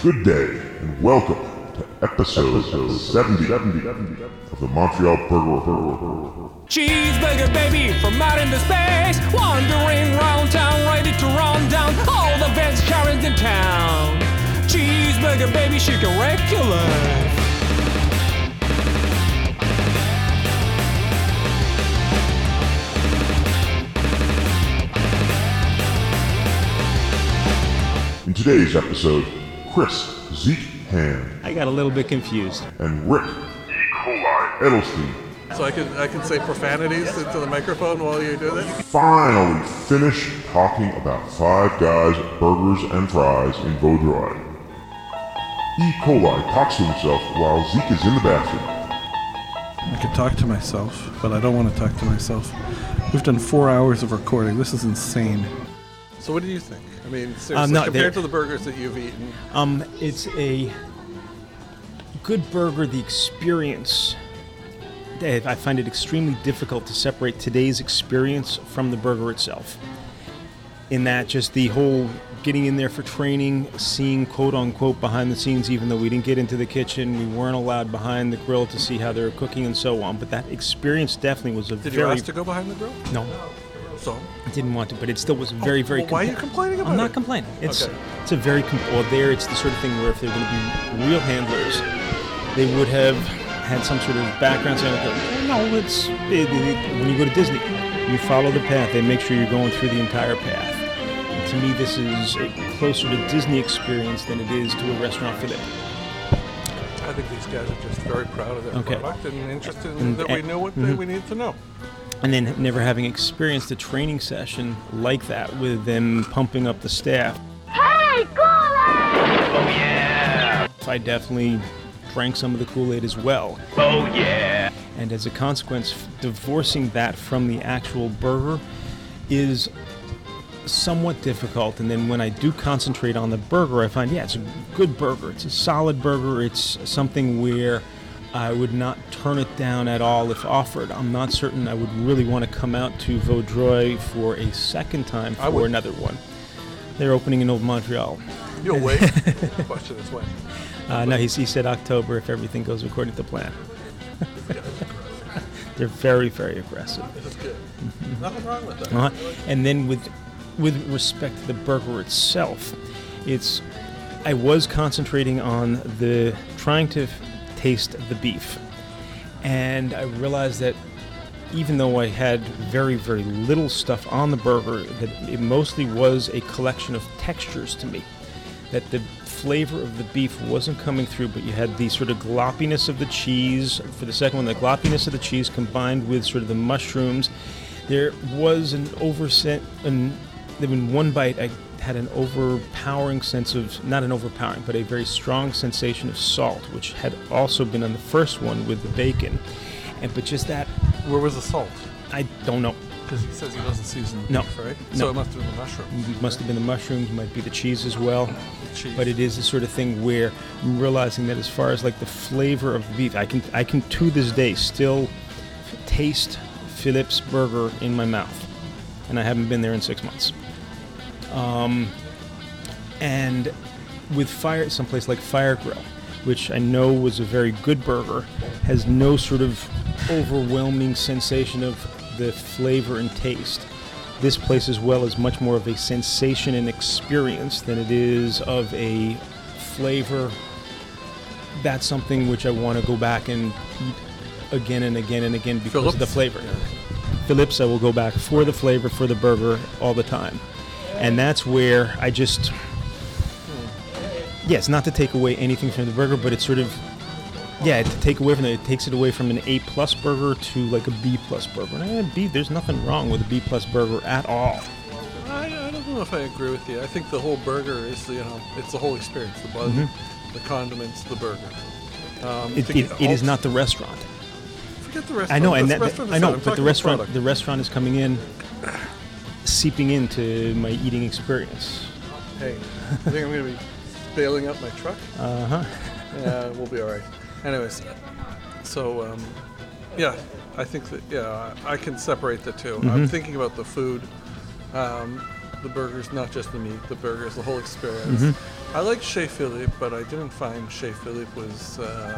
Good day, and welcome to episode 70 of the Montreal Burger. Cheeseburger baby from out into space, wandering round town, ready to run down all the best Karens in town. Cheeseburger baby, she can wreck your life. In today's episode, Chris Zeke Hand I got a little bit confused. and Rick E. coli Edelstein So I can say profanities into the microphone while you do this? finally finish talking about Five Guys burgers and fries in Vaudreuil. E. coli talks to himself while Zeke is in the bathroom. I could talk to myself, but I don't want to talk to myself. We've done 4 hours of recording. This is insane. So what do you think? I mean, seriously, compared to the burgers that you've eaten. It's a good burger. The experience, I find it extremely difficult to separate today's experience from the burger itself. In that, just the whole getting in there for training, seeing quote unquote behind the scenes, even though we didn't get into the kitchen, we weren't allowed behind the grill to see how they were cooking and so on. But that experience definitely was Did you ask to go behind the grill? No. So? I didn't want to, but it still was very, very. Well, why are you complaining about it? I'm not complaining. It's Okay. it's a very there. It's the sort of thing where if they're going to be real handlers, they would have had some sort of background saying, "No, when you go to Disney, you follow the path. They make sure you're going through the entire path." And to me, this is closer to Disney experience than it is to a restaurant for them. I think these guys are just very proud of their Okay. product and interested in that we know what we need to know. And then never having experienced a training session like that with them pumping up the staff. Hey, Kool-Aid! Oh yeah! I definitely drank some of the Kool-Aid as well. Oh yeah! And as a consequence, divorcing that from the actual burger is somewhat difficult. And then when I do concentrate on the burger, I find, it's a good burger. It's a solid burger. It's something where I would not turn it down at all if offered. I'm not certain I would really want to come out to Vaudreuil for a second time for another one. They're opening in Old Montreal. You'll wait. The question is when. No, he said October if everything goes according to plan. They're very, very aggressive. This is good. Nothing wrong with that. And then with respect to the burger itself, I was concentrating on trying to taste the beef. And I realized that even though I had very, very little stuff on the burger, that it mostly was a collection of textures to me. That the flavor of the beef wasn't coming through, but you had the sort of gloppiness of the cheese. For the second one, the gloppiness of the cheese combined with sort of the mushrooms. There was in one bite, I had an overpowering sense of, not an overpowering, but a very strong sensation of salt, which had also been on the first one with the bacon. But just that... Where was the salt? I don't know. Because he says he doesn't season the No. beef, right? No. So it must have been the mushrooms. It must have been the mushrooms, might be the cheese as well. Cheese. But it is the sort of thing where I'm realizing that as far as like the flavor of the beef, I can to this day still taste Philip's burger in my mouth. And I haven't been there in 6 months. And with someplace like Fire Grill, which I know was a very good burger, has no sort of overwhelming sensation of the flavor and taste. This place as well is much more of a sensation and experience than it is of a flavor. That's something which I want to go back and eat again and again and again because of the flavor. Phillips, I will go back for the flavor, for the burger all the time. And that's where I just... it's not to take away anything from the burger, but it's sort of... to take away from it. It takes it away from an A+ burger to like a B+ burger. And there's nothing wrong with a B+ burger at all. I don't know if I agree with you. I think the whole burger is, it's the whole experience. The bun, the condiments, the burger. It is not the restaurant. Forget the restaurant. I know, But the restaurant is coming in, seeping into my eating experience. Hey, I think I'm going to be bailing up my truck. Yeah, we'll be all right. Anyways, so I think that I can separate the two. I'm thinking about the food. The burger's not just the meat. The burger's the whole experience. I like Chez Philippe, but I didn't find Chez Philippe was.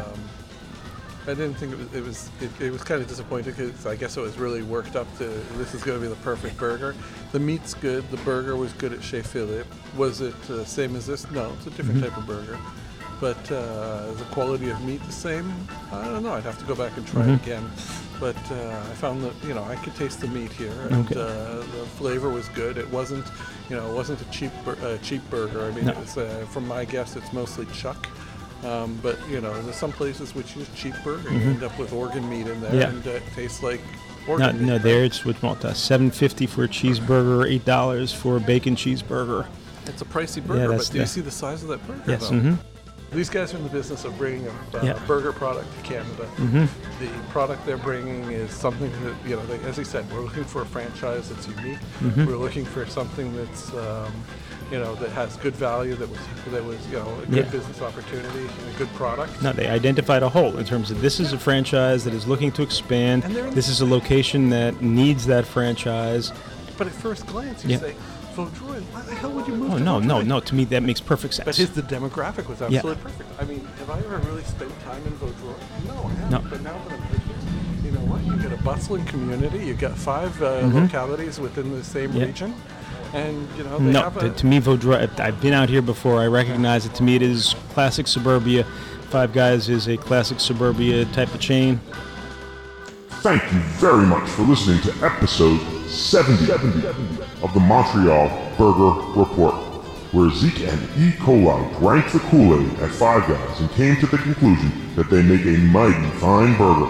I didn't think it was kind of disappointing because I guess it was really worked up to this is going to be the perfect burger. The meat's good. The burger was good at Chez Philippe. Was it the same as this? No, it's a different type of burger. But the quality of meat the same? I don't know. I'd have to go back and try it again. But I found that I could taste the meat here, and the flavor was good. It wasn't it wasn't a cheap burger. I mean, it was from my guess, it's mostly chuck. But there's some places which use cheap burger. You end up with organ meat in there, and it tastes like organ meat. No, there it's with $7.50 for a cheeseburger, $8 for a bacon cheeseburger. It's a pricey burger, but do you see the size of that burger? Yes. Though? These guys are in the business of bringing a burger product to Canada. The product they're bringing is something that, as he said, we're looking for a franchise that's unique. We're looking for something that's, that has good value, that was a good business opportunity, and a good product. No, they identified a hole in terms of this is a franchise that is looking to expand. This is a location that needs that franchise. But at first glance, you say, Vaudreuil, why the hell would you move to Vaudreuil? No. To me, that makes perfect sense. But the demographic was absolutely perfect. I mean, have I ever really spent time in Vaudreuil? No, I haven't. No. But now that I'm visiting, you know what? You get a bustling community. You got 5 localities within the same region. And, they have to me, Vaudreuil, I've been out here before. I recognize it. To me, it is classic suburbia. Five Guys is a classic suburbia type of chain. Thank you very much for listening to episode 70 of the Montreal Burger Report, where Zeke and E. coli drank the Kool-Aid at Five Guys and came to the conclusion that they make a mighty fine burger.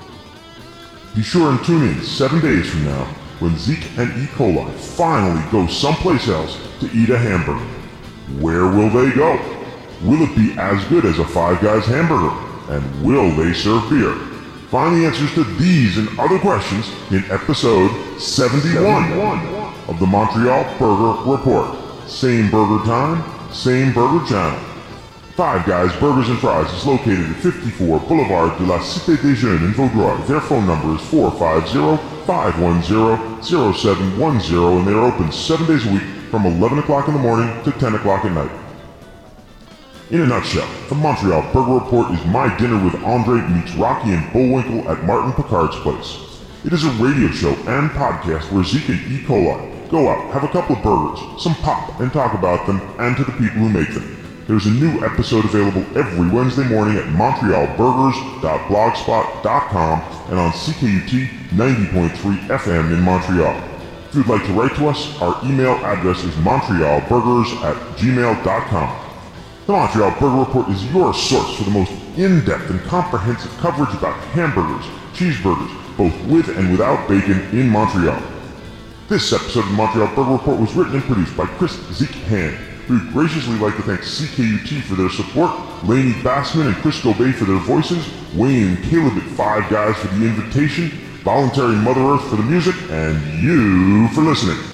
Be sure and tune in 7 days from now when Zeke and E. coli finally go someplace else to eat a hamburger. Where will they go? Will it be as good as a Five Guys hamburger? And will they serve beer? Find the answers to these and other questions in episode 71 of the Montreal Burger Report. Same burger time, same burger channel. Five Guys Burgers and Fries is located at 54 Boulevard de la Cité des Jeunes in Vaudreuil. Their phone number is 450-510-0710, and they are open 7 days a week from 11 o'clock in the morning to 10 o'clock at night. In a nutshell, the Montreal Burger Report is my dinner with Andre meets Rocky and Bullwinkle at Martin Picard's place. It is a radio show and podcast where Zeke and E. coli go out, have a couple of burgers, some pop, and talk about them and to the people who make them. There's a new episode available every Wednesday morning at montrealburgers.blogspot.com and on CKUT 90.3 FM in Montreal. If you'd like to write to us, our email address is montrealburgers@gmail.com. The Montreal Burger Report is your source for the most in-depth and comprehensive coverage about hamburgers, cheeseburgers, both with and without bacon in Montreal. This episode of the Montreal Burger Report was written and produced by Chris Zeke Hand. We would graciously like to thank CKUT for their support, Lainey Bassman and Chris Gobey for their voices, Wayne and Caleb at Five Guys for the invitation, Voluntary Mother Earth for the music, and you for listening.